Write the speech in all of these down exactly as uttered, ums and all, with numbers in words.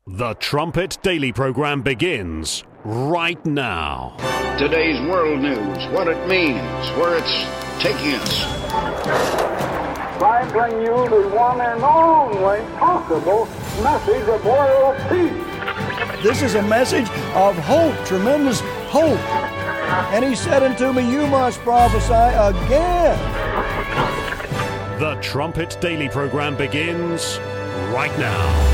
The Trumpet Daily program begins right now. Today's world news, what it means, where it's taking us. I bring you the one and only possible message of world peace. This is a message of hope, tremendous hope. And he said unto me, you must prophesy again. The Trumpet Daily program begins right now.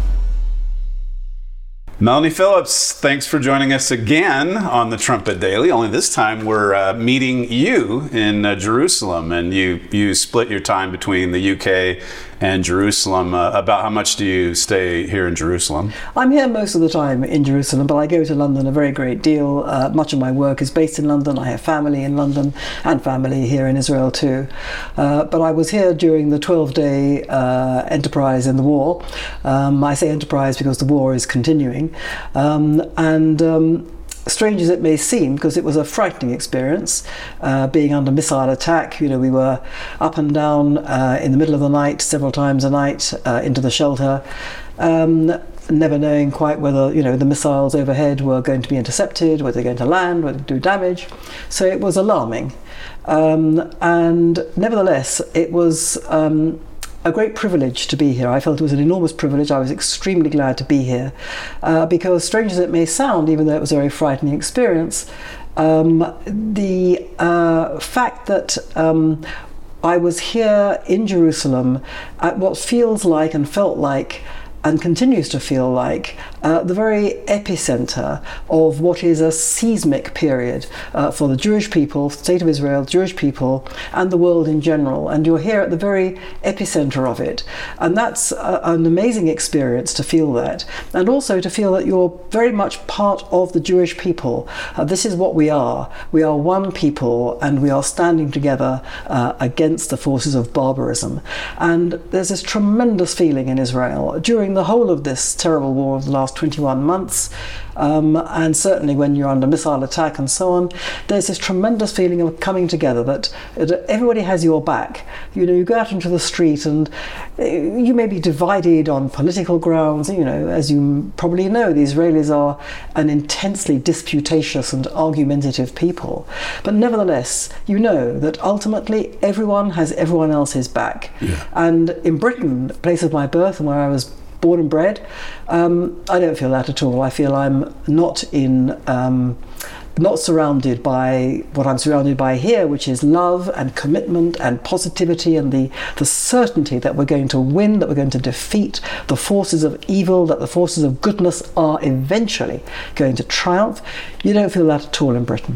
Melanie Phillips, thanks for joining us again on the Trumpet Daily. Only this time we're uh, meeting you in uh, Jerusalem, and you you split your time between the U K and Jerusalem. Uh, about how much do you stay here in Jerusalem? I'm here most of the time in Jerusalem, but I go to London a very great deal. Uh, much of my work is based in London. I have family in London and family here in Israel too. Uh, but I was here during the twelve-day uh, enterprise in the war. Um, I say enterprise because the war is continuing. Um, and um, strange as it may seem, because it was a frightening experience, uh, being under missile attack. You know, we were up and down uh, in the middle of the night, several times a night, uh, into the shelter, um, never knowing quite whether, you know, the missiles overhead were going to be intercepted, whether they're going to land, whether to do damage. So it was alarming. Um, and nevertheless, it was um, a great privilege to be here. I felt it was an enormous privilege. I was extremely glad to be here uh, because, strange as it may sound, even though it was a very frightening experience, um, the uh, fact that um, I was here in Jerusalem at what feels like and felt like and continues to feel like uh, the very epicenter of what is a seismic period uh, for the Jewish people, the state of Israel, Jewish people, and the world in general. And you're here at the very epicenter of it. And that's a, an amazing experience to feel that. And also to feel that you're very much part of the Jewish people. Uh, this is what we are. We are one people, and we are standing together uh, against the forces of barbarism. And there's this tremendous feeling in Israel during the whole of this terrible war of the last twenty-one months, um, and certainly when you're under missile attack and so on, there's this tremendous feeling of coming together, that, that everybody has your back. You know, you go out into the street and you may be divided on political grounds. You know, as you probably know, the Israelis are an intensely disputatious and argumentative people. But nevertheless, you know that ultimately everyone has everyone else's back. Yeah. And in Britain, the place of my birth and where I was born and bred, um, I don't feel that at all. I feel I'm not in, um, not surrounded by what I'm surrounded by here, which is love and commitment and positivity and the, the certainty that we're going to win, that we're going to defeat the forces of evil, that the forces of goodness are eventually going to triumph. You don't feel that at all in Britain.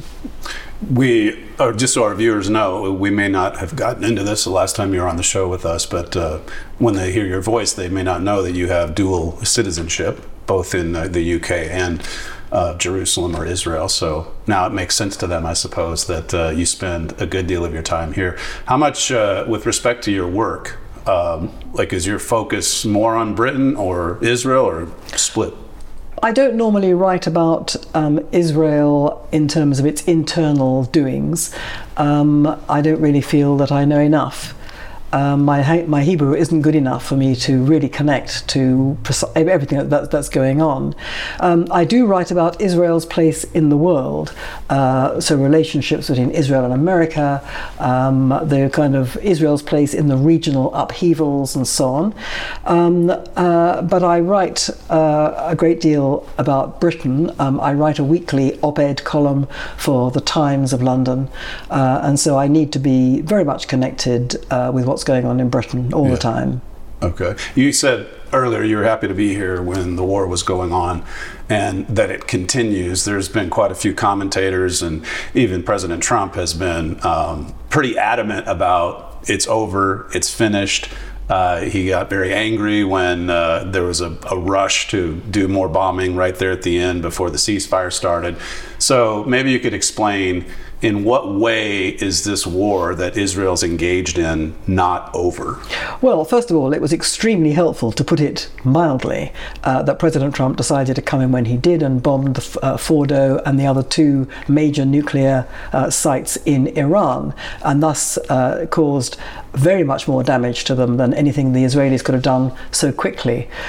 We, or just so our viewers know, we may not have gotten into this the last time you were on the show with us, but uh, when they hear your voice, they may not know that you have dual citizenship, both in uh, the U K and uh, Jerusalem or Israel. So now it makes sense to them, I suppose, that uh, you spend a good deal of your time here. How much, uh, with respect to your work, um, like is your focus more on Britain or Israel, or split? I don't normally write about um, Israel in terms of its internal doings. Um, I don't really feel that I know enough. Um, my my Hebrew isn't good enough for me to really connect to everything that, that's going on. Um, I do write about Israel's place in the world, uh, so relationships between Israel and America, um, the kind of Israel's place in the regional upheavals and so on. Um, uh, but I write uh, a great deal about Britain. Um, I write a weekly op-ed column for the Times of London, uh, and so I need to be very much connected uh, with what's going on in Britain all yeah. the time. Okay. You said earlier you were happy to be here when the war was going on, and that it continues. There's been quite a few commentators, and even President Trump has been um, pretty adamant about it's over, it's finished. Uh, he got very angry when uh, there was a, a rush to do more bombing right there at the end before the ceasefire started. So maybe you could explain, in what way is this war that Israel's engaged in not over? Well, first of all, it was extremely helpful, to put it mildly, uh, that President Trump decided to come in when he did and bombed the, uh, Fordo and the other two major nuclear uh, sites in Iran, and thus uh, caused very much more damage to them than anything the Israelis could have done so quickly.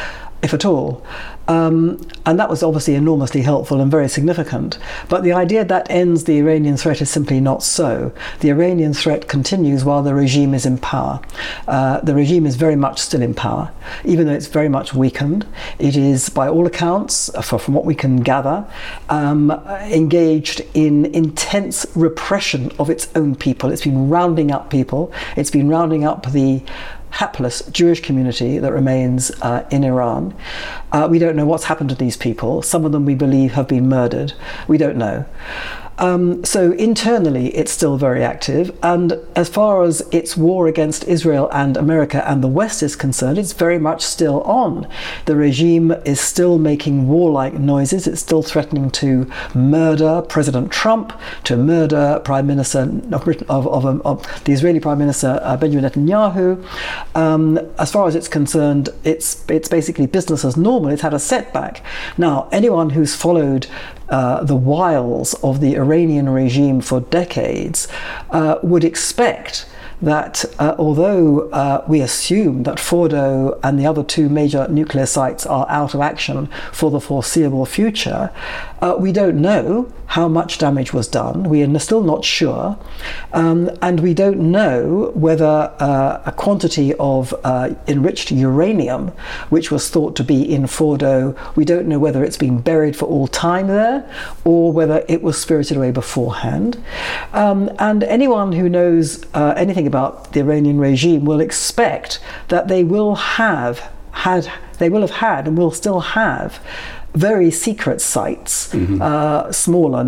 if at all. Um, and that was obviously enormously helpful and very significant. But the idea that ends the Iranian threat is simply not so. The Iranian threat continues while the regime is in power. Uh, the regime is very much still in power, even though it's very much weakened. It is, by all accounts, for, from what we can gather, um, engaged in intense repression of its own people. It's been rounding up people. It's been rounding up the hapless Jewish community that remains uh, in Iran. Uh, we don't know what's happened to these people. Some of them we believe have been murdered. We don't know. Um, so internally it's still very active, and as far as its war against Israel and America and the West is concerned, it's very much still on. The regime is still making warlike noises. It's still threatening to murder President Trump, to murder Prime Minister of, Britain, of, of, of the Israeli Prime Minister uh, Benjamin Netanyahu. Um, as far as it's concerned, it's it's basically business as normal. It's had a setback. Now, anyone who's followed Uh, the wiles of the Iranian regime for decades uh, would expect that uh, although uh, we assume that Fordo and the other two major nuclear sites are out of action for the foreseeable future, uh, we don't know how much damage was done. We are still not sure, um, and we don't know whether uh, a quantity of uh, enriched uranium, which was thought to be in Fordo, we don't know whether it's been buried for all time there or whether it was spirited away beforehand. Um, and anyone who knows uh, anything about the Iranian regime will expect that they will have had, they will have had and will still have very secret sites, mm-hmm. uh, smaller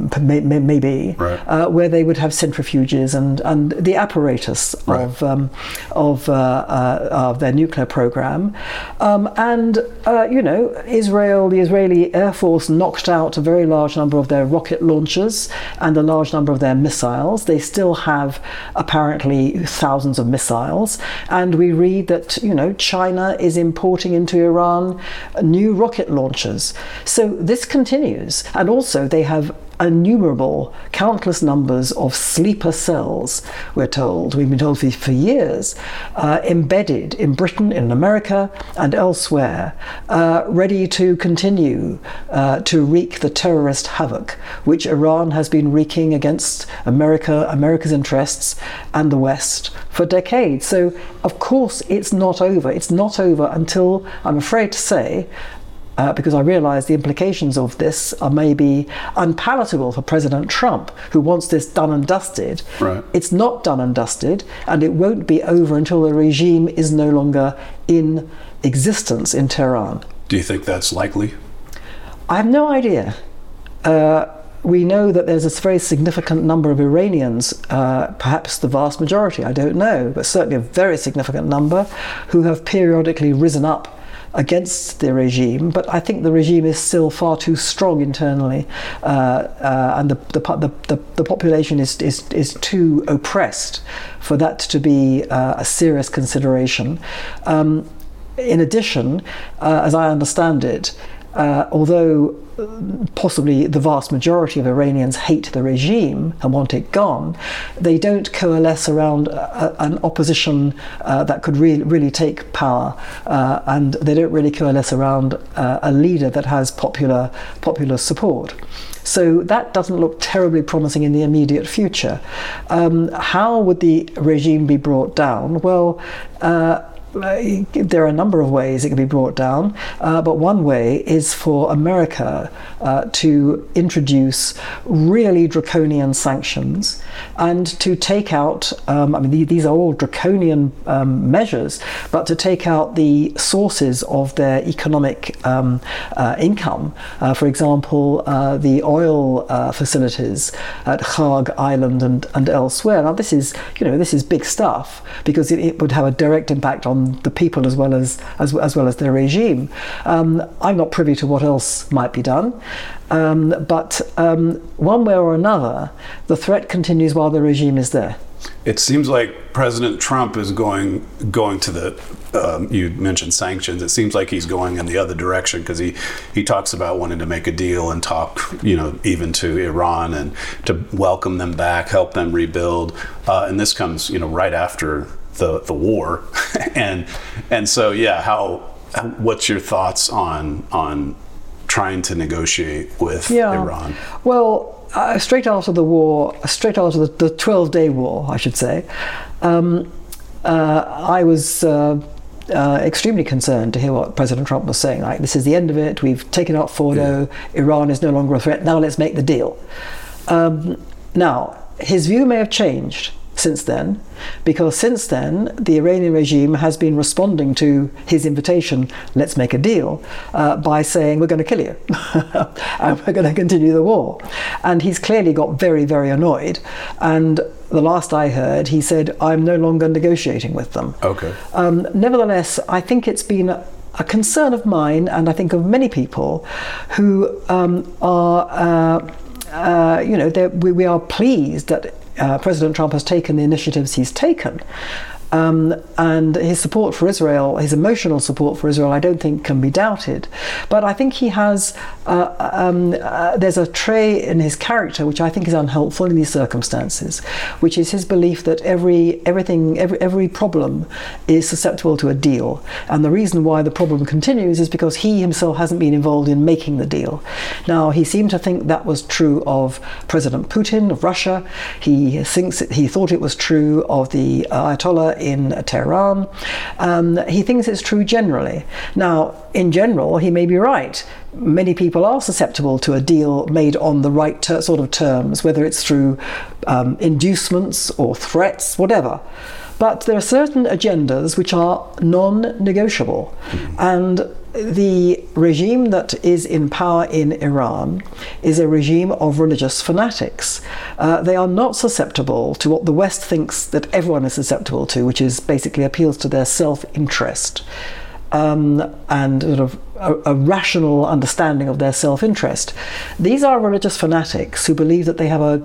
maybe, right. uh, where they would have centrifuges and, and the apparatus right. of um, of, uh, uh, of their nuclear program. Um, and, uh, you know, Israel, the Israeli Air Force knocked out a very large number of their rocket launchers and a large number of their missiles. They still have apparently thousands of missiles. And we read that, you know, China is importing into Iran new rocket launchers. So this continues, and also they have innumerable, countless numbers of sleeper cells, we're told, we've been told for, for years, uh, embedded in Britain, in America, and elsewhere, uh, ready to continue uh, to wreak the terrorist havoc which Iran has been wreaking against America, America's interests, and the West for decades. So, of course, it's not over. It's not over until, I'm afraid to say, Uh, because I realise the implications of this are maybe unpalatable for President Trump, who wants this done and dusted. Right. It's not done and dusted, and it won't be over until the regime is no longer in existence in Tehran. Do you think that's likely? I have no idea. Uh, we know that there's a very significant number of Iranians, uh, perhaps the vast majority, I don't know, but certainly a very significant number, who have periodically risen up against the regime, but I think the regime is still far too strong internally, uh, uh, and the the, the the the population is is is too oppressed for that to be uh, a serious consideration. Um, in addition, uh, as I understand it, uh, although possibly the vast majority of Iranians hate the regime and want it gone, they don't coalesce around a, an opposition uh, that could really, really take power, uh, and they don't really coalesce around uh, a leader that has popular popular support. So that doesn't look terribly promising in the immediate future. Um, how would the regime be brought down? Well, uh, there are a number of ways it can be brought down, uh, but one way is for America uh, to introduce really draconian sanctions and to take out, um, I mean, these are all draconian um, measures, but to take out the sources of their economic um, uh, income. Uh, for example, uh, the oil uh, facilities at Khag Island and, and elsewhere. Now, this is, you know, this is big stuff, because it, it would have a direct impact on the people as well as as, as well as their regime. Um, I'm not privy to what else might be done, um, but um, one way or another, the threat continues while the regime is there. It seems like President Trump is going going to the. Um, you mentioned sanctions. It seems like he's going in the other direction, because he he talks about wanting to make a deal and talk, you know, even to Iran and to welcome them back, help them rebuild. Uh, and this comes, you know, right after the the war, and and so yeah, how what's your thoughts on on trying to negotiate with yeah. Iran? Well, uh, straight after the war, straight after the, the twelve-day war, I should say, um, uh, I was uh, uh, extremely concerned to hear what President Trump was saying. Like, this is the end of it. We've taken out Fordo. Yeah. Iran is no longer a threat. Now let's make the deal. Um, now, his view may have changed since then, because since then the Iranian regime has been responding to his invitation, let's make a deal, uh, by saying we're going to kill you and we're going to continue the war. And he's clearly got very, very annoyed. And the last I heard, he said, I'm no longer negotiating with them. Okay. Um, nevertheless, I think it's been a, a concern of mine, and I think of many people who um, are, uh, uh, you know, we, we are pleased that Uh, President Trump has taken the initiatives he's taken. Um, and his support for Israel, his emotional support for Israel, I don't think can be doubted. But I think he has, uh, um, uh, there's a trait in his character which I think is unhelpful in these circumstances, which is his belief that every everything, every every problem is susceptible to a deal. And the reason why the problem continues is because he himself hasn't been involved in making the deal. Now, he seemed to think that was true of President Putin of Russia. He thinks he thought it was true of the Ayatollah in Tehran. Um, he thinks it's true generally. Now, in general, he may be right. Many people are susceptible to a deal made on the right ter- sort of terms, whether it's through um, inducements or threats, whatever. But there are certain agendas which are non-negotiable. Mm-hmm. And the regime that is in power in Iran is a regime of religious fanatics. Uh, they are not susceptible to what the West thinks that everyone is susceptible to, which is basically appeals to their self-interest um, and sort of a, a rational understanding of their self-interest. These are religious fanatics who believe that they have a,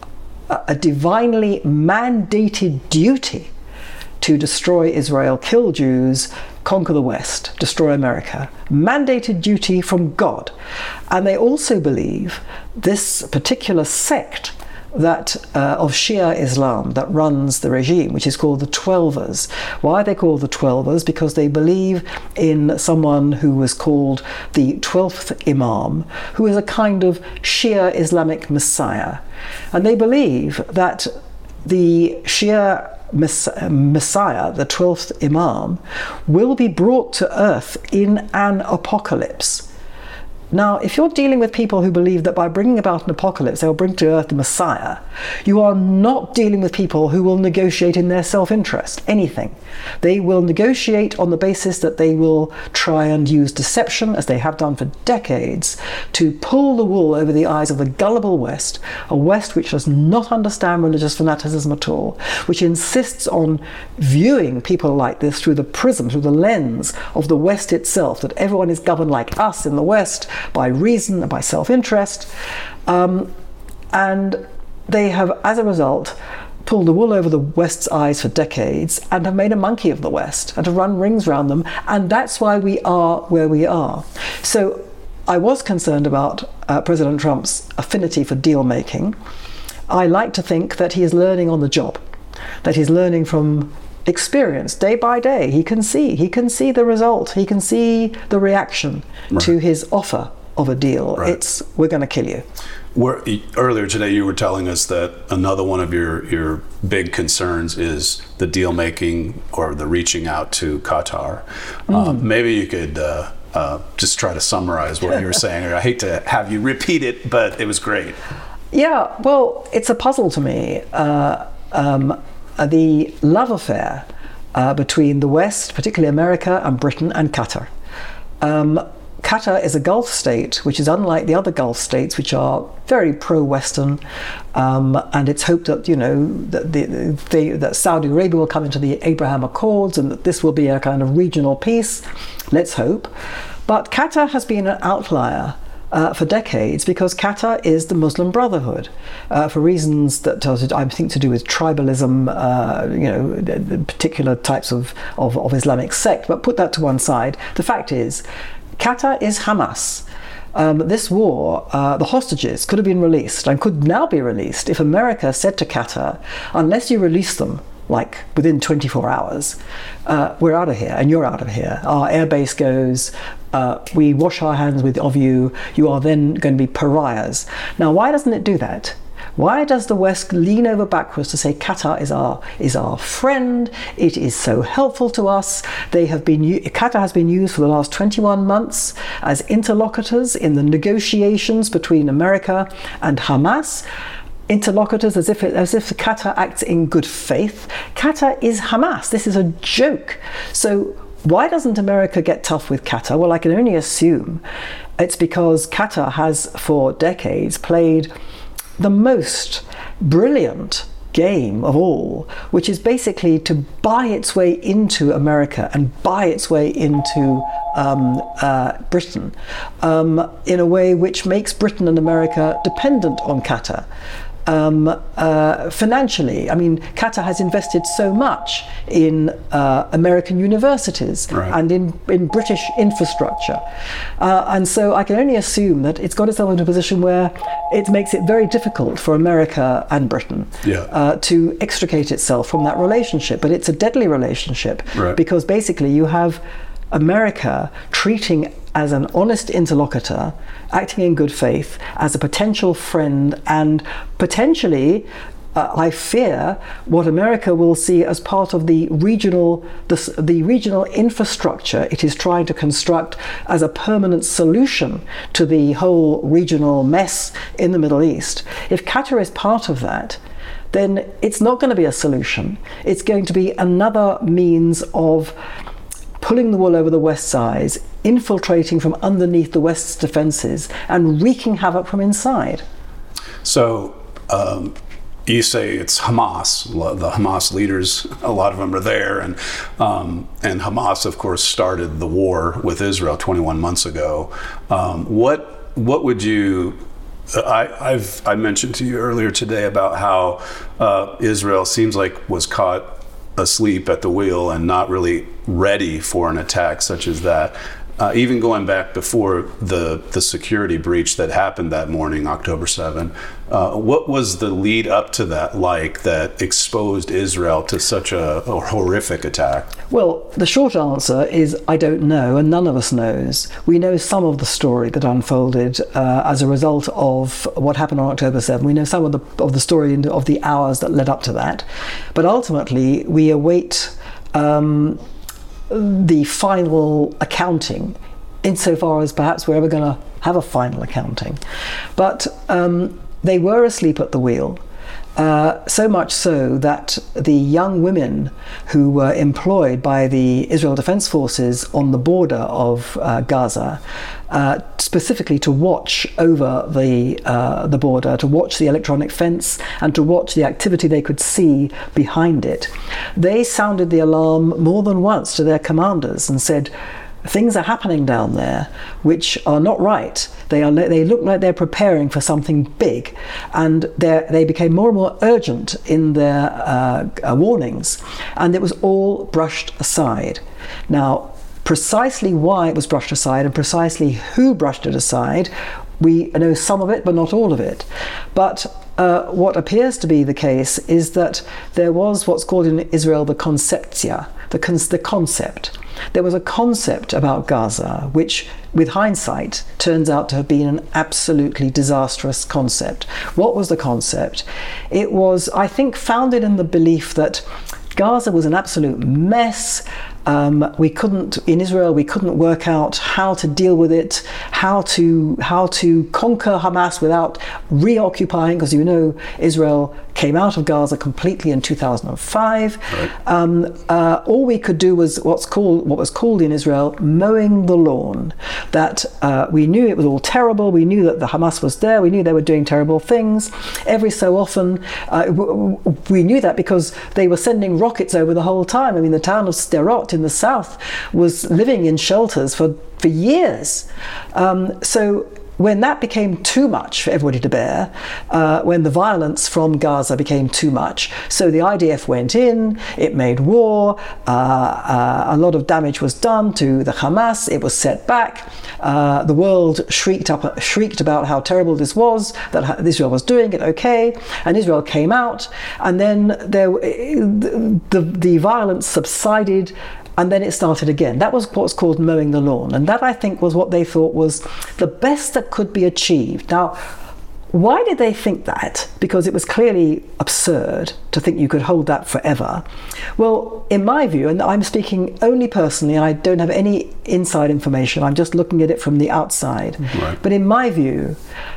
a divinely mandated duty to destroy Israel, kill Jews, conquer the West, destroy America. Mandated duty from God. And they also believe this particular sect that uh, of Shia Islam that runs the regime, which is called the Twelvers. Why are they called the Twelvers? Because they believe in someone who was called the twelfth Imam, who is a kind of Shia Islamic Messiah. And they believe that the Shia Messiah, the twelfth Imam, will be brought to earth in an apocalypse. Now, if you're dealing with people who believe that by bringing about an apocalypse they'll bring to earth the Messiah, you are not dealing with people who will negotiate in their self-interest, anything. They will negotiate on the basis that they will try and use deception, as they have done for decades, to pull the wool over the eyes of the gullible West, a West which does not understand religious fanaticism at all, which insists on viewing people like this through the prism, through the lens of the West itself, that everyone is governed like us in the West, by reason and by self-interest, um, and they have, as a result, pulled the wool over the West's eyes for decades and have made a monkey of the West and have run rings around them, and that's why we are where we are. So I was concerned about uh, President Trump's affinity for deal-making. I like to think that he is learning on the job, that he's learning from experience day by day. He can see, he can see the result, he can see the reaction right. to his offer of a deal. Right. It's, we're going to kill you. We're, earlier today you were telling us that another one of your, your big concerns is the deal making or the reaching out to Qatar. Mm. Uh, maybe you could uh, uh, just try to summarize what you were saying. Or I hate to have you repeat it, but it was great. Yeah, well, it's a puzzle to me. Uh, um, the love affair uh, between the West, particularly America and Britain, and Qatar. Um, Qatar is a Gulf state which is unlike the other Gulf states, which are very pro-Western, um, and it's hoped that, you know, that, the, the, that Saudi Arabia will come into the Abraham Accords and that this will be a kind of regional peace. Let's hope. But Qatar has been an outlier Uh, for decades, because Qatar is the Muslim Brotherhood, uh, for reasons that I think to do with tribalism, uh, you know, particular types of, of, of Islamic sect. But put that to one side. The fact is, Qatar is Hamas. Um, this war, uh, the hostages could have been released and could now be released if America said to Qatar, unless you release them, like within twenty-four hours, uh, we're out of here and you're out of here. Our airbase goes, uh, we wash our hands with of you, you are then going to be pariahs. Now, why doesn't it do that? Why does the West lean over backwards to say Qatar is our is our friend? It is so helpful to us. They have been Qatar has been used for the last twenty-one months as interlocutors in the negotiations between America and Hamas. Interlocutors, as if it, as if Qatar acts in good faith. Qatar is Hamas. This is a joke. So why doesn't America get tough with Qatar? Well, I can only assume it's because Qatar has for decades played the most brilliant game of all, which is basically to buy its way into America and buy its way into um, uh, Britain um, in a way which makes Britain and America dependent on Qatar. Um, uh, financially, I mean, Qatar has invested so much in uh, American universities right. and in, in British infrastructure. Uh, and so I can only assume that it's got itself into a position where it makes it very difficult for America and Britain yeah. uh, to extricate itself from that relationship. But it's a deadly relationship right. because basically you have America treating as an honest interlocutor, acting in good faith, as a potential friend, and potentially, uh, I fear, what America will see as part of the regional, the, the regional infrastructure it is trying to construct as a permanent solution to the whole regional mess in the Middle East. If Qatar is part of that, then it's not going to be a solution. It's going to be another means of pulling the wool over the West's eyes, infiltrating from underneath the West's defences, and wreaking havoc from inside. So um, you say it's Hamas, the Hamas leaders, a lot of them are there, and um, and Hamas, of course, started the war with Israel twenty-one months ago. Um, what what would you I, I've I mentioned to you earlier today about how uh, Israel seems like was caught asleep at the wheel and not really ready for an attack such as that. Uh, even going back before the, the security breach that happened that morning, October seventh, uh, what was the lead up to that like that exposed Israel to such a, a horrific attack? Well, the short answer is I don't know, and none of us knows. We know some of the story that unfolded uh, as a result of what happened on October seventh. We know some of the of the story of the hours that led up to that. But ultimately, we await um, the final accounting, insofar as perhaps we're ever going to have a final accounting. But um, they were asleep at the wheel, uh, so much so that the young women who were employed by the Israel Defense Forces on the border of uh, Gaza, uh, specifically to watch over the uh, the border, to watch the electronic fence and to watch the activity they could see behind it, they sounded the alarm more than once to their commanders and said, things are happening down there which are not right. They are. They look like they're preparing for something big, and they became more and more urgent in their uh, uh, warnings, and it was all brushed aside. Now, precisely why it was brushed aside and precisely who brushed it aside, we know some of it, but not all of it. But uh, what appears to be the case is that there was what's called in Israel the conceptia, the, con- the concept. There was a concept about Gaza which, with hindsight, turns out to have been an absolutely disastrous concept. What was the concept? It was, I think, founded in the belief that Gaza was an absolute mess. Um, we couldn't, in Israel, we couldn't work out how to deal with it, how to how to conquer Hamas without reoccupying, because you know Israel came out of Gaza completely in two thousand five. Right. Um, uh, all we could do was what's called what was called in Israel mowing the lawn. That uh, we knew it was all terrible. We knew that the Hamas was there. We knew they were doing terrible things. Every so often, uh, w- w- we knew that because they were sending rockets over the whole time. I mean, the town of Sderot in the south was living in shelters for for years. Um, so when that became too much for everybody to bear, uh, when the violence from Gaza became too much, so the I D F went in, it made war, uh, uh, a lot of damage was done to the Hamas, it was set back, uh, the world shrieked up, shrieked about how terrible this was, that Israel was doing it okay, and Israel came out, and then there, the, the violence subsided, and then it started again. That was what's called mowing the lawn. And that, I think, was what they thought was the best that could be achieved. Now, why did they think that? Because it was clearly absurd to think you could hold that forever. Well, in my view, and I'm speaking only personally, I don't have any inside information, I'm just looking at it from the outside. Right. But in my view,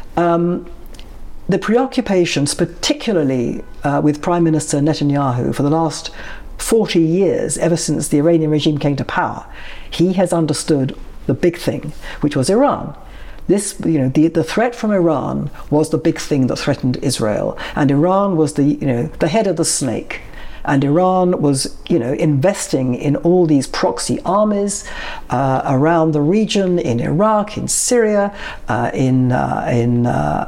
um, the preoccupations, particularly uh, with Prime Minister Netanyahu for the last forty years, ever since the Iranian regime came to power, he has understood the big thing, which was Iran. This, you know, the, the threat from Iran was the big thing that threatened Israel, and Iran was the, you know, the head of the snake. And Iran was, you know, investing in all these proxy armies uh, around the region, in Iraq, in Syria, uh, in uh, in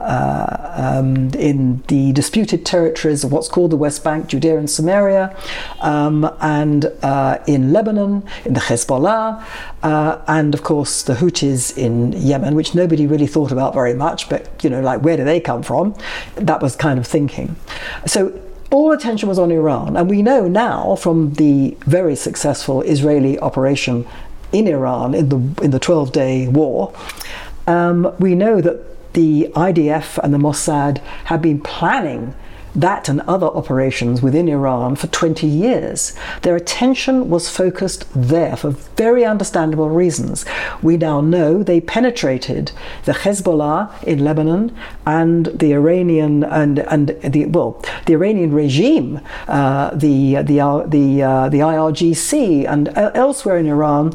uh, uh, um, in the disputed territories of what's called the West Bank, Judea and Samaria, um, and uh, in Lebanon, in the Hezbollah, uh, and of course the Houthis in Yemen, which nobody really thought about very much. But you know, like, where do they come from? That was kind of thinking. So all attention was on Iran, and we know now from the very successful Israeli operation in Iran in the in the twelve-day war, um, we know that the I D F and the Mossad have been planning that and other operations within Iran for twenty years. Their attention was focused there for very understandable reasons. We now know they penetrated the Hezbollah in Lebanon and the Iranian and and the well the Iranian regime, uh, the the uh, the uh, the I R G C and elsewhere in Iran.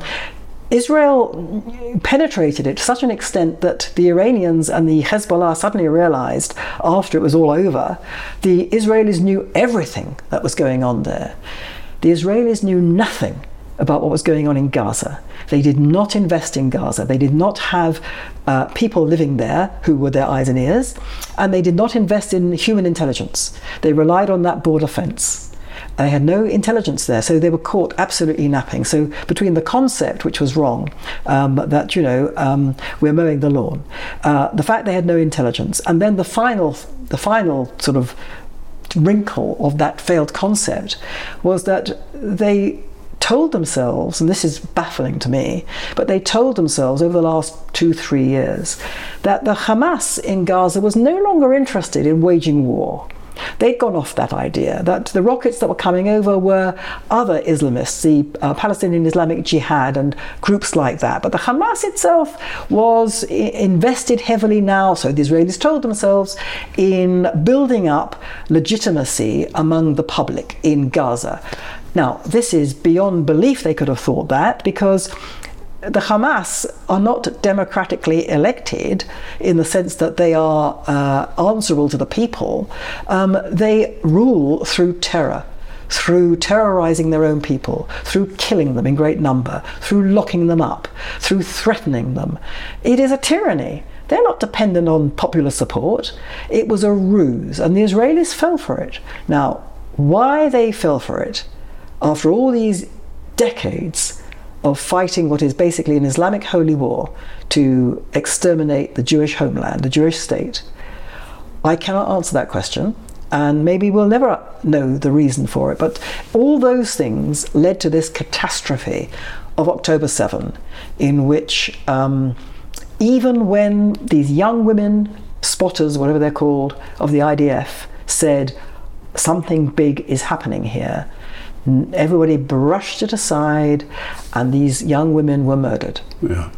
Israel penetrated it to such an extent that the Iranians and the Hezbollah suddenly realized, after it was all over, the Israelis knew everything that was going on there. The Israelis knew nothing about what was going on in Gaza. They did not invest in Gaza. They did not have uh, people living there who were their eyes and ears, and they did not invest in human intelligence. They relied on that border fence. They had no intelligence there, so they were caught absolutely napping. So between the concept, which was wrong, um, that, you know, um, we're mowing the lawn, uh, the fact they had no intelligence, and then the final, the final sort of wrinkle of that failed concept was that they told themselves, and this is baffling to me, but they told themselves over the last two, three years that the Hamas in Gaza was no longer interested in waging war. They'd gone off that idea, that the rockets that were coming over were other Islamists, the uh, Palestinian Islamic Jihad and groups like that. But the Hamas itself was I- invested heavily now, so the Israelis told themselves, in building up legitimacy among the public in Gaza. Now, this is beyond belief they could have thought that, because the Hamas are not democratically elected in the sense that they are uh, answerable to the people. Um, they rule through terror, through terrorizing their own people, through killing them in great number, through locking them up, through threatening them. It is a tyranny. They're not dependent on popular support. It was a ruse, and the Israelis fell for it. Now, why they fell for it, after all these decades of fighting what is basically an Islamic holy war to exterminate the Jewish homeland, the Jewish state, I cannot answer that question, and maybe we'll never know the reason for it. But all those things led to this catastrophe of October seventh, in which um, even when these young women, spotters, whatever they're called, of the I D F, said something big is happening here, everybody brushed it aside, and these young women were murdered. Yeah.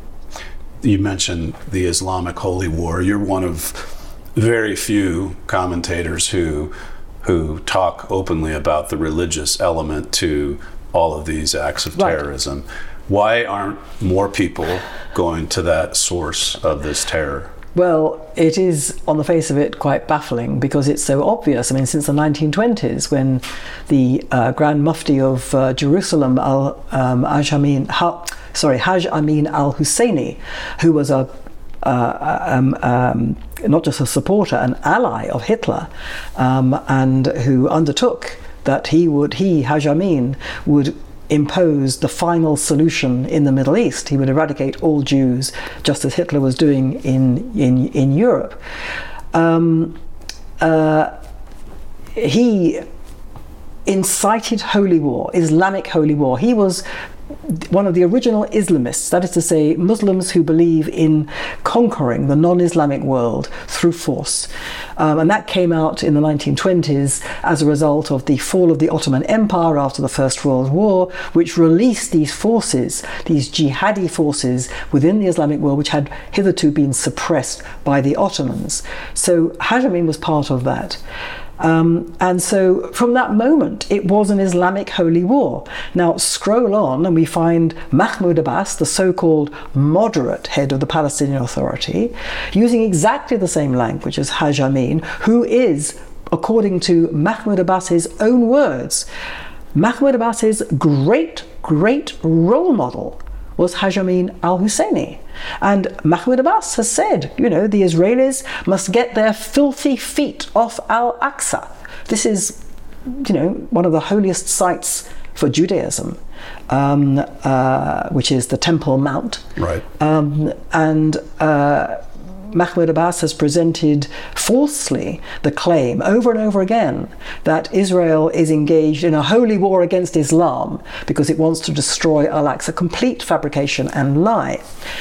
You mentioned the Islamic holy war. You're one of very few commentators who who talk openly about the religious element to all of these acts of Right. terrorism. Why aren't more people going to that source of this terror? Well, it is, on the face of it, quite baffling, because it's so obvious. I mean, since the nineteen twenties, when the uh, Grand Mufti of uh, Jerusalem, Al um, Haj Amin, ha, sorry, Haj Amin al-Husseini, who was a uh, um, um, not just a supporter, an ally of Hitler, um, and who undertook that he would, he, Haj Amin, would impose the final solution in the Middle East. He would eradicate all Jews, just as Hitler was doing in in in Europe. Um, uh, he incited holy war, Islamic holy war. He was one of the original Islamists, that is to say, Muslims who believe in conquering the non-Islamic world through force. Um, and that came out in the nineteen twenties as a result of the fall of the Ottoman Empire after the First World War, which released these forces, these jihadi forces within the Islamic world, which had hitherto been suppressed by the Ottomans. So Haj Amin was part of that. Um, and so from that moment, it was an Islamic holy war. Now, scroll on and we find Mahmoud Abbas, the so-called moderate head of the Palestinian Authority, using exactly the same language as Haj Amin, who is, according to Mahmoud Abbas's own words, Mahmoud Abbas's great, great role model was Haj Amin al-Husseini. And Mahmoud Abbas has said, you know, the Israelis must get their filthy feet off Al-Aqsa. This is, you know, one of the holiest sites for Judaism, um, uh, which is the Temple Mount. Right. Um, and uh, Mahmoud Abbas has presented falsely the claim over and over again that Israel is engaged in a holy war against Islam because it wants to destroy Al-Aqsa. Complete fabrication and lie.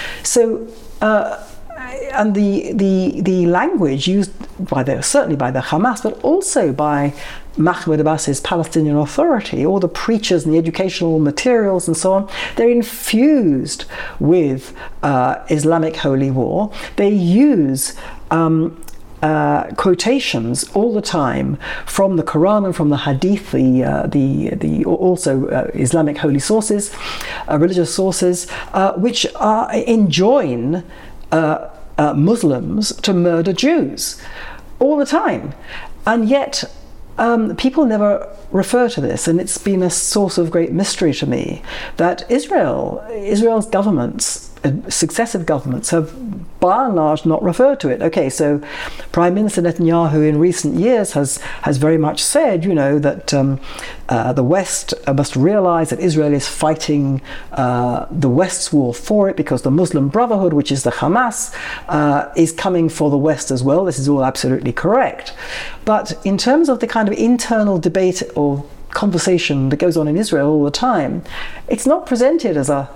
So, uh, and the, the, the language used by the, certainly by the Hamas, but also by Mahmoud Abbas's Palestinian Authority, all the preachers and the educational materials and so on, they're infused with uh, Islamic holy war. They use um, uh, quotations all the time from the Quran and from the Hadith, the uh, the the also uh, Islamic holy sources, uh, religious sources, uh, which are enjoin uh, uh, Muslims to murder Jews all the time, and yet. Um, people never refer to this, and it's been a source of great mystery to me that Israel, Israel's governments, uh, successive governments, have by and large not referred to it. Okay, so Prime Minister Netanyahu in recent years has has very much said, you know, that um, uh, the West must realize that Israel is fighting uh, the West's war for it because the Muslim Brotherhood, which is the Hamas, uh, is coming for the West as well. This is all absolutely correct. But in terms of the kind of internal debate or conversation that goes on in Israel all the time, it's not presented as a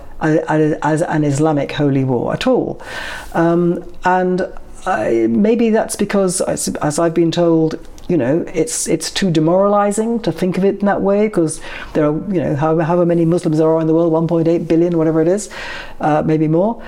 as an Islamic holy war at all. Um, and I, maybe that's because, as, as I've been told, you know, it's it's too demoralizing to think of it in that way, because there are, you know, however, however many Muslims there are in the world, one point eight billion, whatever it is, uh, maybe more.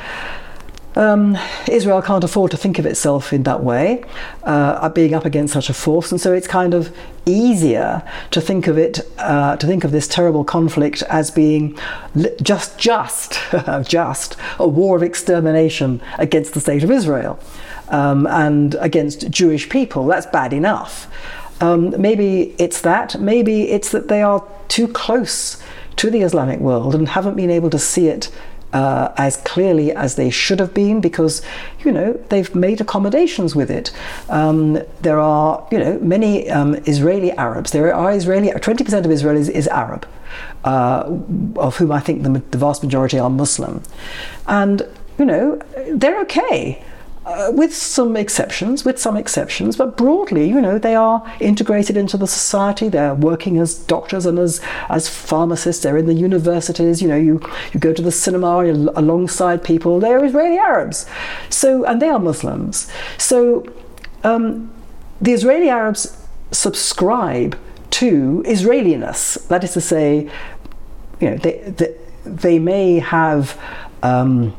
Um, Israel can't afford to think of itself in that way, uh, being up against such a force, and so it's kind of easier to think of it, uh, to think of this terrible conflict as being just, just, just a war of extermination against the state of Israel um, and against Jewish people. That's bad enough. Um, maybe it's that. Maybe it's that they are too close to the Islamic world and haven't been able to see it Uh, as clearly as they should have been, because, you know, they've made accommodations with it. Um, there are, you know, many um, Israeli Arabs. There are Israeli, twenty percent of Israel is, is Arab, uh, of whom I think the, the vast majority are Muslim. And, you know, they're okay. Uh, with some exceptions, with some exceptions, but broadly, you know, they are integrated into the society. They're working as doctors and as as pharmacists. They're in the universities. You know, you you go to the cinema alongside people. They're Israeli Arabs, so and they are Muslims. So um, the Israeli Arabs subscribe to Israeliness. That is to say, you know, they they, they may have. Um,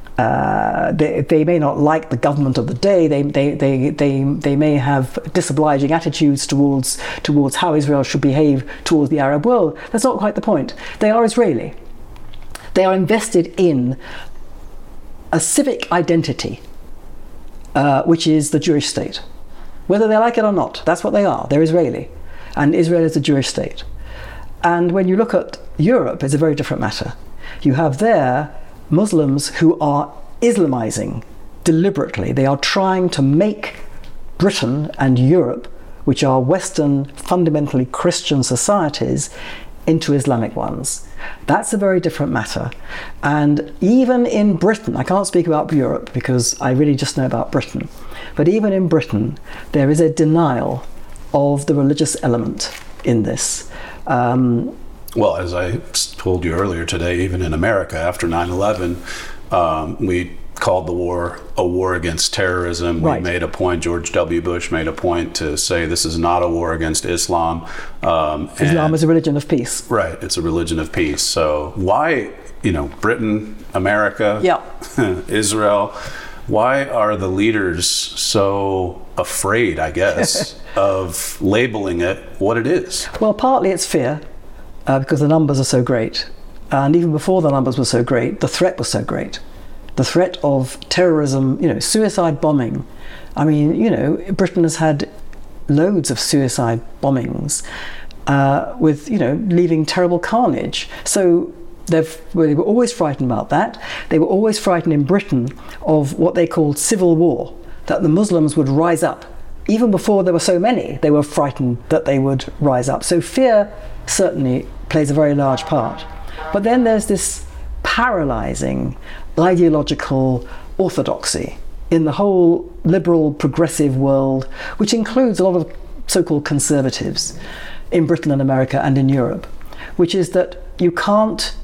Uh, they, they may not like the government of the day. They, they, they, they, they may have disobliging attitudes towards, towards how Israel should behave towards the Arab world. That's not quite the point. They are Israeli. They are invested in a civic identity, uh, which is the Jewish state. Whether they like it or not, that's what they are. They're Israeli. And Israel is a Jewish state. And when you look at Europe, it's a very different matter. You have there Muslims who are Islamizing deliberately, they are trying to make Britain and Europe, which are Western, fundamentally Christian societies, into Islamic ones. That's a very different matter. And even in Britain, I can't speak about Europe because I really just know about Britain, but even in Britain, there is a denial of the religious element in this. Um, well, as I told you earlier today, even in America, after nine eleven, um, we called the war a war against terrorism. Right. We made a point, George W. Bush made a point to say this is not a war against Islam. Um, Islam is a religion of peace. Right, it's a religion of peace. So why, you know, Britain, America, yeah. Israel, why are the leaders so afraid, I guess, of labeling it what it is? Well, partly it's fear, uh, because the numbers are so great. And even before the numbers were so great, the threat was so great. The threat of terrorism, you know, suicide bombing. I mean, you know, Britain has had loads of suicide bombings uh, with, you know, leaving terrible carnage. So they've, well, they were always frightened about that. They were always frightened in Britain of what they called civil war, that the Muslims would rise up. Even before there were so many, they were frightened that they would rise up. So fear certainly plays a very large part. But then there's this paralyzing ideological orthodoxy in the whole liberal progressive world, which includes a lot of so-called conservatives in Britain and America and in Europe, which is that you can't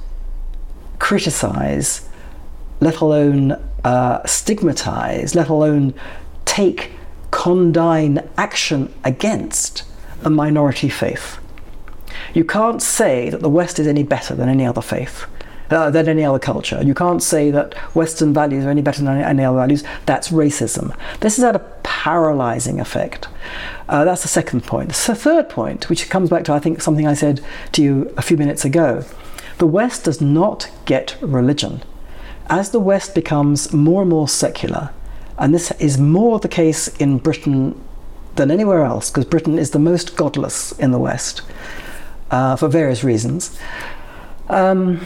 criticize, let alone uh, stigmatize, let alone take condign action against a minority faith. You can't say that the West is any better than any other faith. Uh, than any other culture. You can't say that Western values are any better than any other values. That's racism. This has had a paralyzing effect. Uh, that's the second point. The third point, which comes back to, I think, something I said to you a few minutes ago. The West does not get religion. As the West becomes more and more secular, and this is more the case in Britain than anywhere else, because Britain is the most godless in the West, uh, for various reasons, um,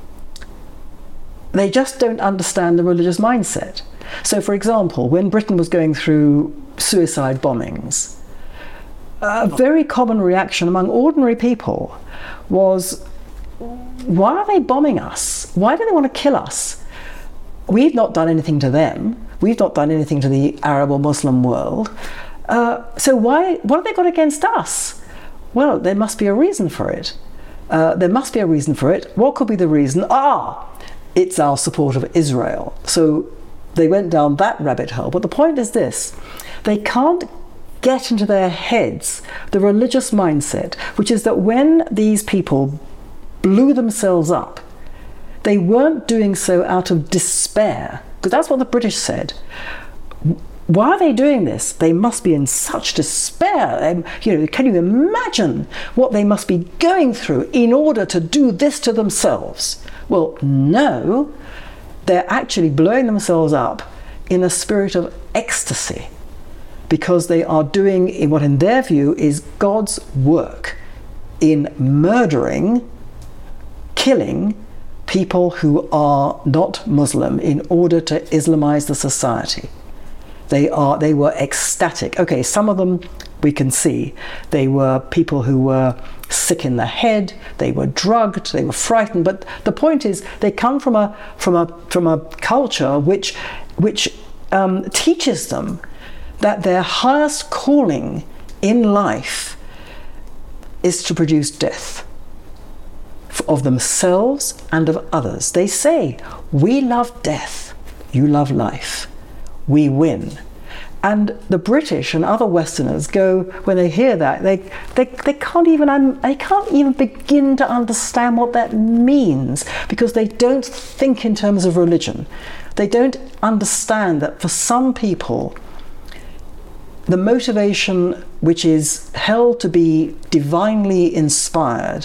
they just don't understand the religious mindset. So, for example, when Britain was going through suicide bombings, a very common reaction among ordinary people was, why are they bombing us? Why do they want to kill us? We've not done anything to them. We've not done anything to the Arab or Muslim world. Uh, so why, what have they got against us? Well, there must be a reason for it. Uh, there must be a reason for it. What could be the reason? Ah! It's our support of Israel. So they went down that rabbit hole. But the point is this: they can't get into their heads the religious mindset, which is that when these people blew themselves up, they weren't doing so out of despair, because that's what the British said. Why are they doing this? They must be in such despair. Um, you know, can you imagine what they must be going through in order to do this to themselves? Well, no, they're actually blowing themselves up in a spirit of ecstasy, because they are doing in what in their view is God's work in murdering, killing people who are not Muslim in order to Islamize the society. They are, they were ecstatic. Okay, some of them we can see. They were people who were sick in the head, they were drugged, they were frightened, but the point is they come from a from a from a culture which which um, teaches them that their highest calling in life is to produce death of themselves and of others. They say, we love death, you love life, we win. And the British and other Westerners go, when they hear that, they they, they can't even un, they can't even begin to understand what that means, because they don't think in terms of religion. They don't understand that for some people, the motivation which is held to be divinely inspired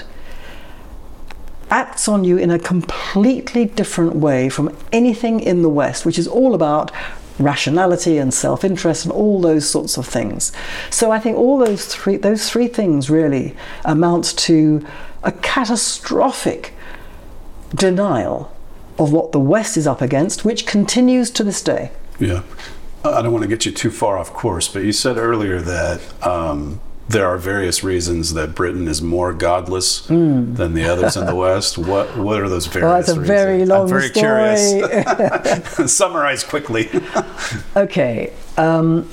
acts on you in a completely different way from anything in the West, which is all about rationality and self-interest and all those sorts of things. So I think all those three those three things really amount to a catastrophic denial of what the West is up against, which continues to this day. Yeah. I don't want to get you too far off course, but you said earlier that um, there are various reasons that Britain is more godless mm. than the others in the West. What What are those various well, that's a reasons? very long I'm very story. curious. Summarize quickly. Okay. Um,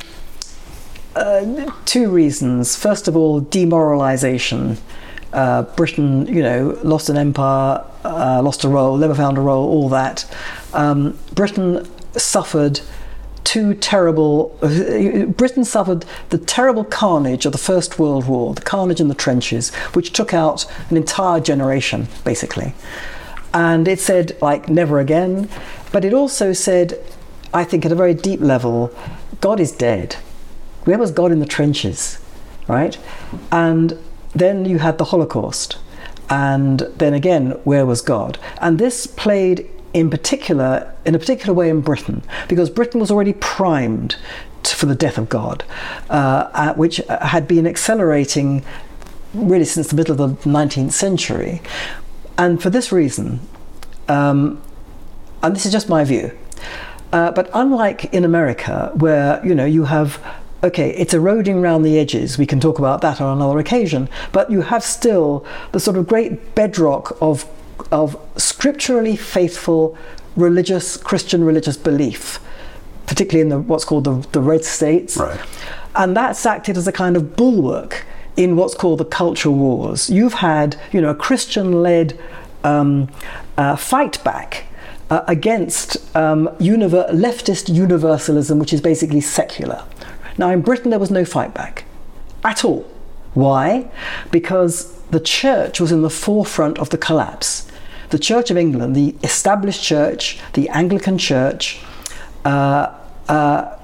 uh, two reasons. First of all, demoralization. Uh, Britain, you know, lost an empire, uh, lost a role, never found a role, all that. Um, Britain suffered two terrible, uh, Britain suffered the terrible carnage of the First World War, the carnage in the trenches, which took out an entire generation, basically. And it said, like, never again. But it also said, I think at a very deep level, God is dead. Where was God in the trenches, right? And then you had the Holocaust. And then again, where was God? And this played in particular, in a particular way in Britain, because Britain was already primed to, for the death of God, uh, which had been accelerating really since the middle of the nineteenth century. And for this reason, um, and this is just my view, uh, but unlike in America, where, you know, you have, okay, it's eroding around the edges, we can talk about that on another occasion, but you have still the sort of great bedrock of of scripturally faithful religious, Christian religious belief, particularly in the what's called the, the red states. Right. And that's acted as a kind of bulwark in what's called the culture wars. You've had, you know, a Christian-led um, uh, fight back uh, against um, univer- leftist universalism, which is basically secular. Now, in Britain, there was no fight back at all. Why? Because the church was in the forefront of the collapse. The Church of England, the established church, the Anglican Church, uh, uh,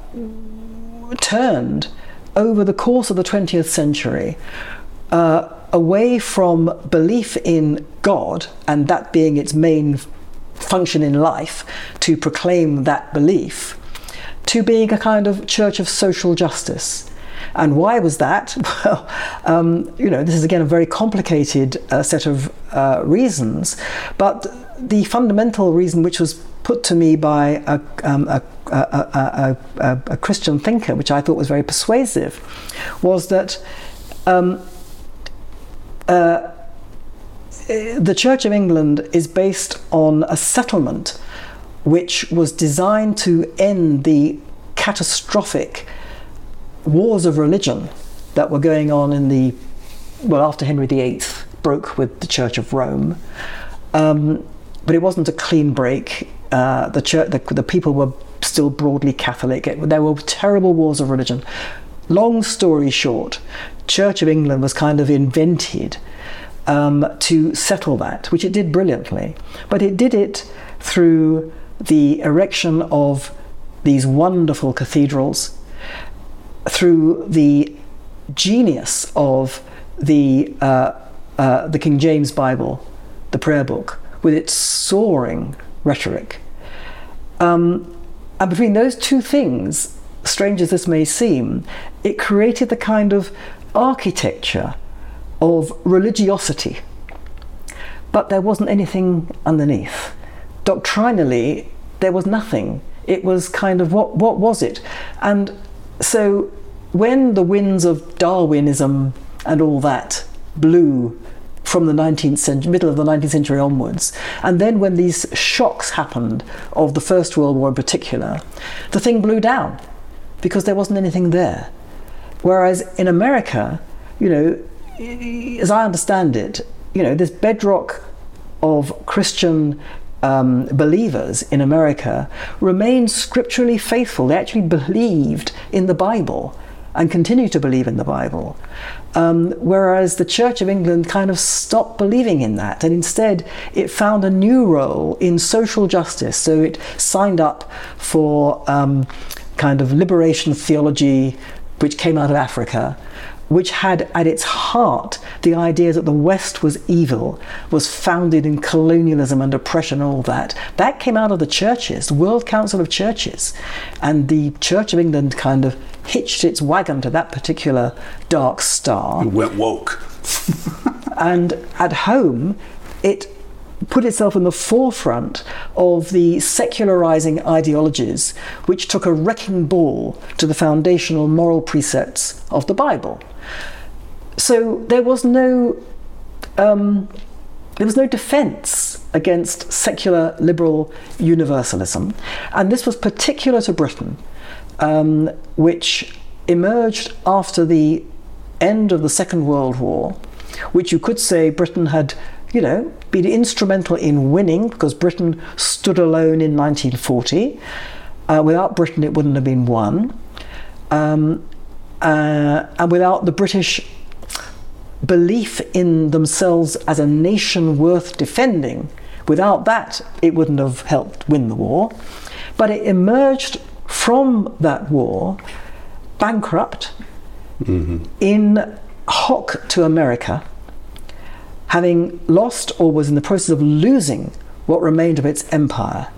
turned over the course of the twentieth century uh, away from belief in God and that being its main function in life, to proclaim that belief, to being a kind of church of social justice. And why was that? Well, um, you know, this is again a very complicated uh, set of uh, reasons, but the fundamental reason, which was put to me by a, um, a, a, a, a, a Christian thinker, which I thought was very persuasive, was that um, uh, the Church of England is based on a settlement which was designed to end the catastrophic wars of religion that were going on in the, well, after Henry the Eighth broke with the Church of Rome. Um, but it wasn't a clean break. Uh, the, church, the, the people were still broadly Catholic. It, there were terrible wars of religion. Long story short, Church of England was kind of invented um, to settle that, which it did brilliantly. But it did it through the erection of these wonderful cathedrals, through the genius of the uh, uh, the King James Bible, the prayer book, with its soaring rhetoric. Um, and between those two things, strange as this may seem, it created the kind of architecture of religiosity. But there wasn't anything underneath. Doctrinally, there was nothing. It was kind of, what, what was it? And so when the winds of Darwinism and all that blew from the nineteenth century, middle of the nineteenth century onwards, and then when these shocks happened of the First World War in particular, the thing blew down because there wasn't anything there. Whereas in America, you know, as I understand it, you know, this bedrock of Christian Um, believers in America remained scripturally faithful. They actually believed in the Bible and continue to believe in the Bible. Um, whereas the Church of England kind of stopped believing in that, and instead it found a new role in social justice. So it signed up for um, kind of liberation theology, which came out of Africa, which had at its heart the idea that the West was evil, was founded in colonialism and oppression and all that. That came out of the churches, the World Council of Churches. And the Church of England kind of hitched its wagon to that particular dark star. It went woke. And at home, it put itself in the forefront of the secularizing ideologies which took a wrecking ball to the foundational moral precepts of the Bible. So there was no um, there was no defense against secular liberal universalism, and this was particular to Britain, um, which emerged after the end of the Second World War, which you could say Britain had, you know, been instrumental in winning, because Britain stood alone in nineteen forty. Uh, without Britain, it wouldn't have been won. Um, uh, and without the British belief in themselves as a nation worth defending, without that, it wouldn't have helped win the war. But it emerged from that war bankrupt, mm-hmm. in hock to America, having lost or was in the process of losing what remained of its empire.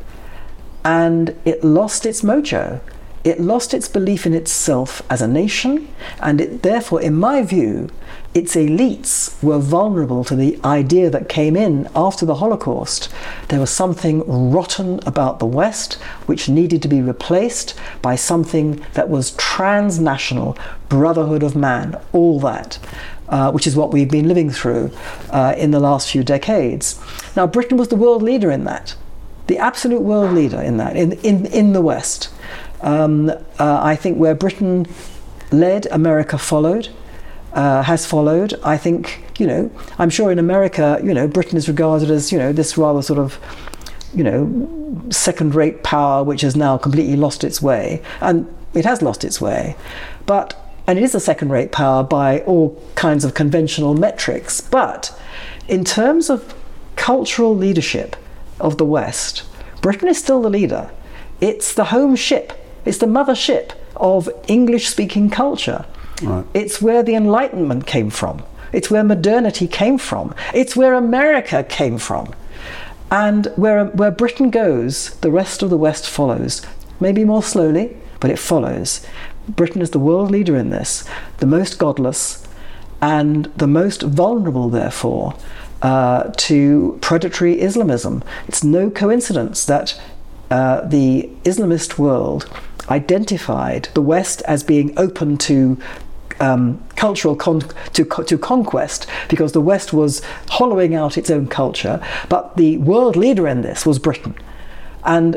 And it lost its mojo. It lost its belief in itself as a nation, and it therefore, in my view, its elites were vulnerable to the idea that came in after the Holocaust. There was something rotten about the West which needed to be replaced by something that was transnational, brotherhood of man, all that. Uh, which is what we've been living through uh, in the last few decades. Now, Britain was the world leader in that, the absolute world leader in that, in, in, in the West. Um, uh, I think where Britain led, America followed, uh, has followed. I think, you know, I'm sure in America, you know, Britain is regarded as, you know, this rather sort of, you know, second-rate power which has now completely lost its way. And it has lost its way. But And it is a second-rate power by all kinds of conventional metrics. But in terms of cultural leadership of the West, Britain is still the leader. It's the home ship. It's the mother ship of English-speaking culture. Right. It's where the Enlightenment came from. It's where modernity came from. It's where America came from. And where, where Britain goes, the rest of the West follows. Maybe more slowly, but it follows. Britain is the world leader in this, the most godless and the most vulnerable, therefore, uh, to predatory Islamism. It's no coincidence that uh, the Islamist world identified the West as being open to um, cultural con- to, to conquest, because the West was hollowing out its own culture, but the world leader in this was Britain. And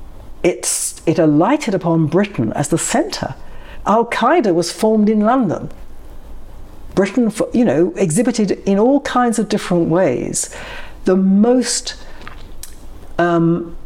it's, it alighted upon Britain as the centre. Al-Qaeda was formed in London. Britain, you know, exhibited in all kinds of different ways the most, um,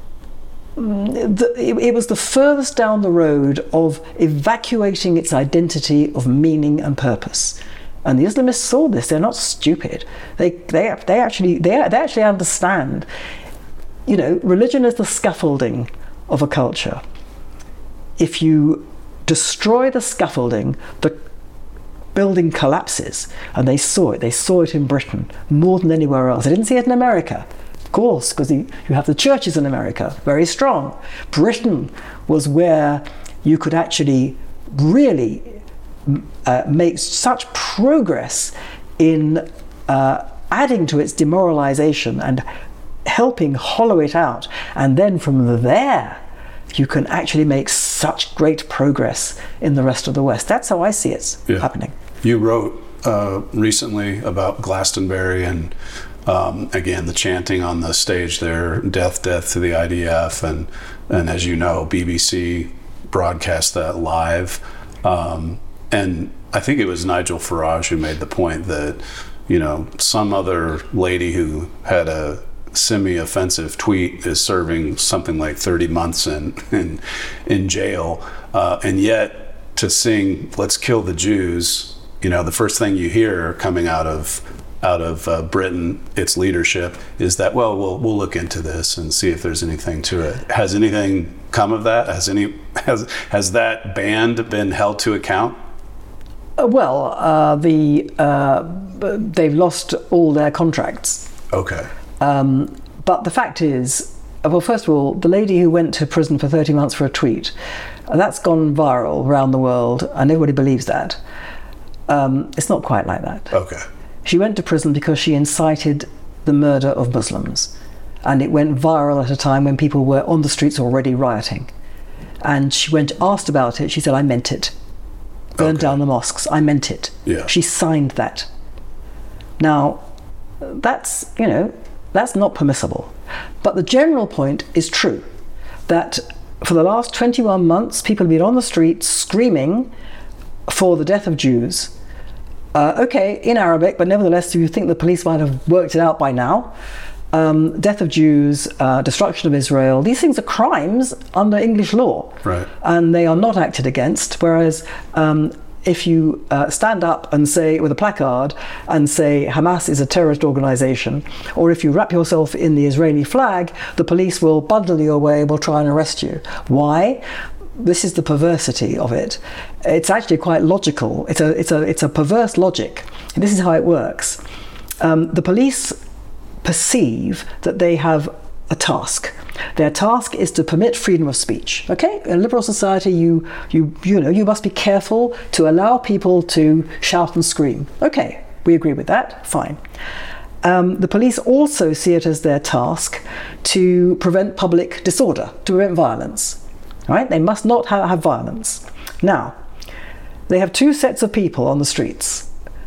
the, it, it was the furthest down the road of evacuating its identity of meaning and purpose. And the Islamists saw this. They're not stupid. They, they, they actually, they, they actually understand, you know, religion is the scaffolding of a culture. If you destroy the scaffolding, the building collapses. And they saw it. They saw it in Britain more than anywhere else. They didn't see it in America, of course, because you have the churches in America, very strong. Britain was where you could actually really uh, make such progress in uh, adding to its demoralization and helping hollow it out. And then from there, you can actually make such great progress in the rest of the West. That's how I see it yeah. happening. You wrote uh, recently about Glastonbury and, um, again, the chanting on the stage there, death, death to the I D F. And, and as you know, B B C broadcast that live. Um, and I think it was Nigel Farage who made the point that, you know, some other lady who had a semi-offensive tweet is serving something like thirty months in in, in jail, uh, and yet to sing "Let's Kill the Jews," you know, the first thing you hear coming out of out of uh, Britain, its leadership, is that well, we'll we'll look into this and see if there's anything to it. Has anything come of that? Has any has has that band been held to account? Uh, well, uh, the uh, they've lost all their contracts. Okay. Um, but the fact is, well, first of all, the lady who went to prison for thirty months for a tweet, uh, that's gone viral around the world, and everybody believes that. Um, it's not quite like that. Okay. She went to prison because she incited the murder of Muslims. And it went viral at a time when people were on the streets already rioting. And she went asked about it. She said, I meant it. Burned okay. down the mosques. I meant it. Yeah. She signed that. Now, that's, you know, that's not permissible. But the general point is true, that for the last twenty-one months, people have been on the streets screaming for the death of Jews. Uh, okay, in Arabic, but nevertheless, you think the police might have worked it out by now. Um, death of Jews, uh, destruction of Israel, these things are crimes under English law. Right. And they are not acted against, whereas um, if you uh, stand up and say, with a placard, and say Hamas is a terrorist organization, or if you wrap yourself in the Israeli flag, the police will bundle you away, will try and arrest you. Why? This is the perversity of it. It's actually quite logical. It's a, it's a, it's a perverse logic. And this is how it works. Um, the police perceive that they have a task. Their task is to permit freedom of speech. Okay, in a liberal society, you you you know you must be careful to allow people to shout and scream. Okay, we agree with that. Fine. Um, the police also see it as their task to prevent public disorder, to prevent violence. Right? They must not ha- have violence. Now, they have two sets of people on the streets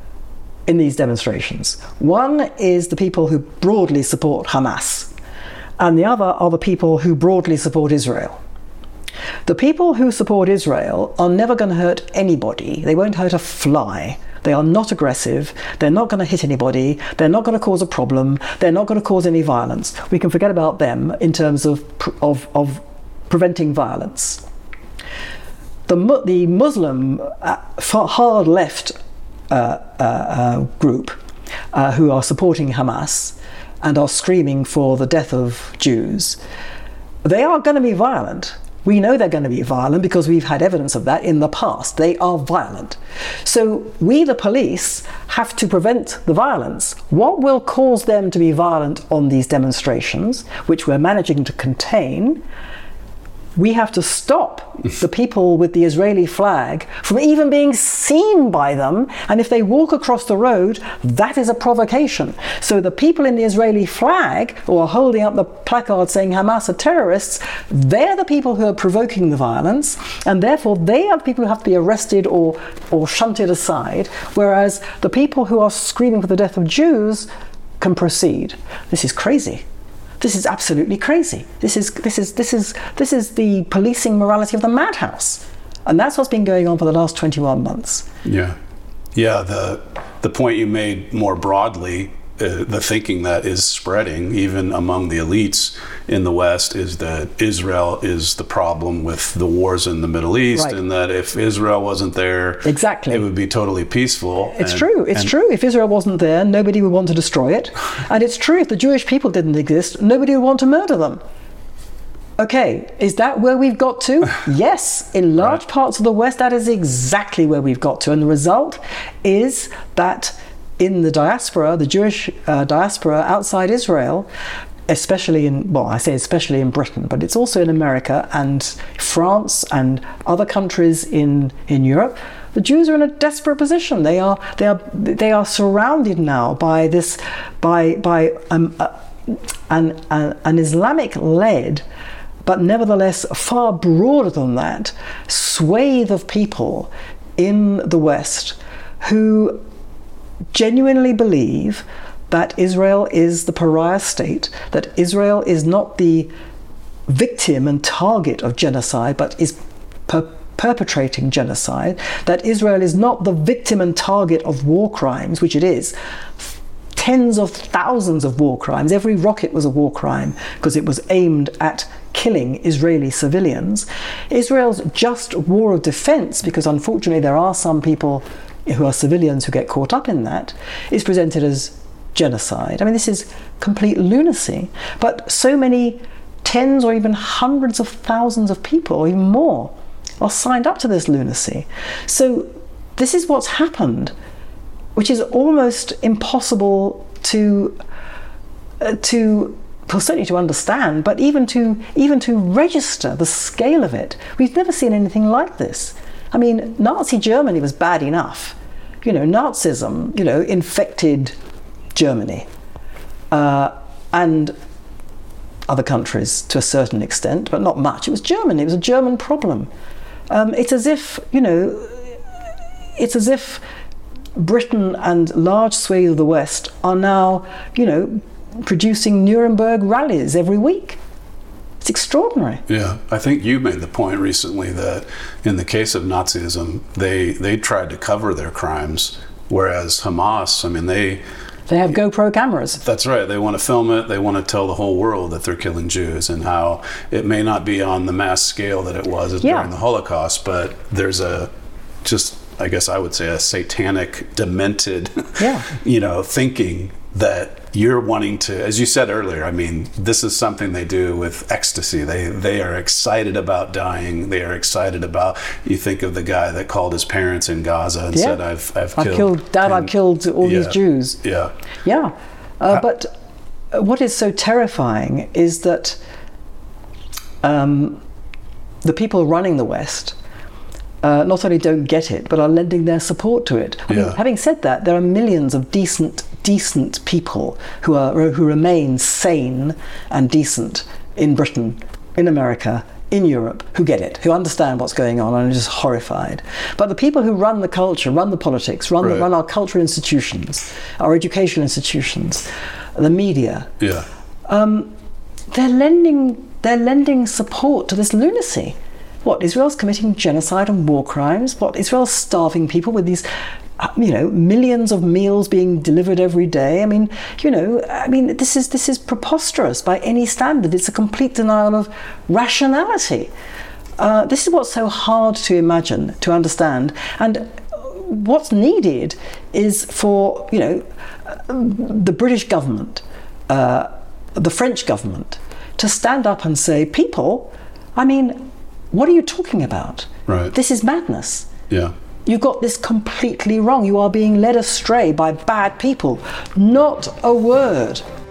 in these demonstrations. One is the people who broadly support Hamas, and the other are the people who broadly support Israel. The people who support Israel are never going to hurt anybody. They won't hurt a fly. They are not aggressive. They're not going to hit anybody. They're not going to cause a problem. They're not going to cause any violence. We can forget about them in terms of of, of preventing violence. The, the Muslim uh, hard left Uh, uh, uh, group uh, who are supporting Hamas and are screaming for the death of Jews, they are going to be violent. We know they're going to be violent because we've had evidence of that in the past. They are violent. So we, the police, have to prevent the violence. What will cause them to be violent on these demonstrations, which we're managing to contain? We have to stop the people with the Israeli flag from even being seen by them. And if they walk across the road, that is a provocation. So the people in the Israeli flag, who are holding up the placard saying Hamas are terrorists, they're the people who are provoking the violence. And therefore, they are the people who have to be arrested or, or shunted aside. Whereas the people who are screaming for the death of Jews can proceed. This is crazy. This is absolutely crazy. This is this is this is this is the policing morality of the madhouse, and that's what's been going on for the last twenty-one months. Yeah, yeah. The the point you made more broadly, uh, the thinking that is spreading even among the elites in the West is that Israel is the problem with the wars in the Middle East, right. And that if Israel wasn't there, exactly, it would be totally peaceful. It's and, true. It's and, true. If Israel wasn't there, nobody would want to destroy it. And it's true, if the Jewish people didn't exist, nobody would want to murder them. Okay, is that where we've got to? Yes, in large right. parts of the West, that is exactly where we've got to. And the result is that in the diaspora, the Jewish uh, diaspora outside Israel, especially in, well, I say especially in Britain, but it's also in America and France and other countries in, in Europe, the Jews are in a desperate position. They are they are they are surrounded now by this by by um, uh, an an, an Islamic-led, but nevertheless far broader than that, swathe of people in the West who genuinely believe that Israel is the pariah state, that Israel is not the victim and target of genocide, but is per- perpetrating genocide, that Israel is not the victim and target of war crimes, which it is. Tens of thousands of war crimes. Every rocket was a war crime because it was aimed at killing Israeli civilians. Israel's just war of defense, because unfortunately there are some people who are civilians who get caught up in that, is presented as genocide. I mean, this is complete lunacy. But so many tens or even hundreds of thousands of people, or even more, are signed up to this lunacy. So this is what's happened, which is almost impossible to uh, to well, certainly to understand, but even to even to register the scale of it. We've never seen anything like this. I mean, Nazi Germany was bad enough. You know, Nazism, you know, infected Germany. uh, and other countries to a certain extent, but not much. It was Germany. It was a German problem. Um, it's as if, you know, it's as if Britain and large swathes of the West are now, you know, producing Nuremberg rallies every week. It's extraordinary. Yeah, I think you made the point recently that in the case of Nazism, they they tried to cover their crimes, whereas Hamas, I mean, they... They have GoPro cameras. That's right. They want to film it. They want to tell the whole world that they're killing Jews and how it may not be on the mass scale that it was Yeah. during the Holocaust, but there's a just, I guess I would say, a satanic, demented, Yeah. you know, thinking that you're wanting to, as you said earlier, I mean, this is something they do with ecstasy. They they are excited about dying. They are excited about, you think of the guy that called his parents in Gaza and Yeah. said, I've, I've I've killed, killed, Dad, I've and- killed all yeah, these Jews. Yeah. Yeah. Uh, but what is so terrifying is that um, the people running the West uh, not only don't get it, but are lending their support to it. I mean, Yeah. having said that, there are millions of decent, decent people who are who remain sane and decent in Britain, in America, in Europe, who get it, who understand what's going on and are just horrified. But the people who run the culture, run the politics, run, the, Right. run our cultural institutions, our educational institutions, the media, Yeah. they're lending they're lending support to this lunacy. What, Israel's committing genocide and war crimes? What, Israel's starving people with these, uh, you know, millions of meals being delivered every day? I mean, you know, I mean, this is this is preposterous by any standard. It's a complete denial of rationality. Uh, this is what's so hard to imagine, to understand, and what's needed is for, you know, the British government, uh, the French government, to stand up and say, people, I mean, what are you talking about? Right. This is madness. Yeah. You got this completely wrong. You are being led astray by bad people. Not a word